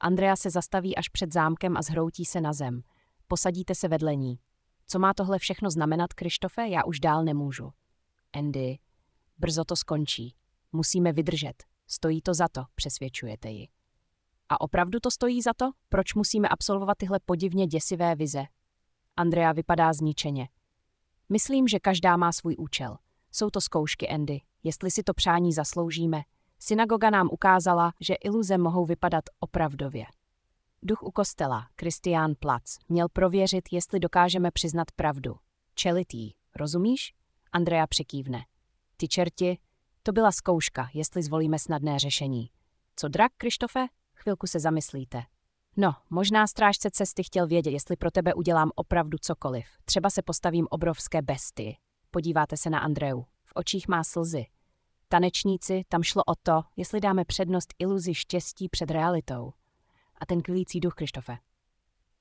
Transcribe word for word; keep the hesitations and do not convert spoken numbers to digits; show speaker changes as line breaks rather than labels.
Andrea se zastaví až před zámkem a zhroutí se na zem. Posadíte se vedle ní. Co má tohle všechno znamenat, Krištofe? Já už dál nemůžu. Andy, brzo to skončí. Musíme vydržet. Stojí to za to, přesvědčujete ji. A opravdu to stojí za to? Proč musíme absolvovat tyhle podivně děsivé vize? Andrea vypadá zničeně. Myslím, že každá má svůj účel. Jsou to zkoušky, Andy. Jestli si to přání zasloužíme. Synagoga nám ukázala, že iluze mohou vypadat opravdově. Duch u kostela, Christian Platz, měl prověřit, jestli dokážeme přiznat pravdu. Čelit jí, rozumíš? Andrea přikývne. Ty čerti, to byla zkouška, jestli zvolíme snadné řešení. Co drak, Krištofe? Chvilku se zamyslíte. No, možná strážce cesty chtěl vědět, jestli pro tebe udělám opravdu cokoliv. Třeba se postavím obrovské bestii. Podíváte se na Andreu. V očích má slzy. Tanečníci, tam šlo o to, jestli dáme přednost iluzi štěstí před realitou. A ten kvílící duch, Krištofe.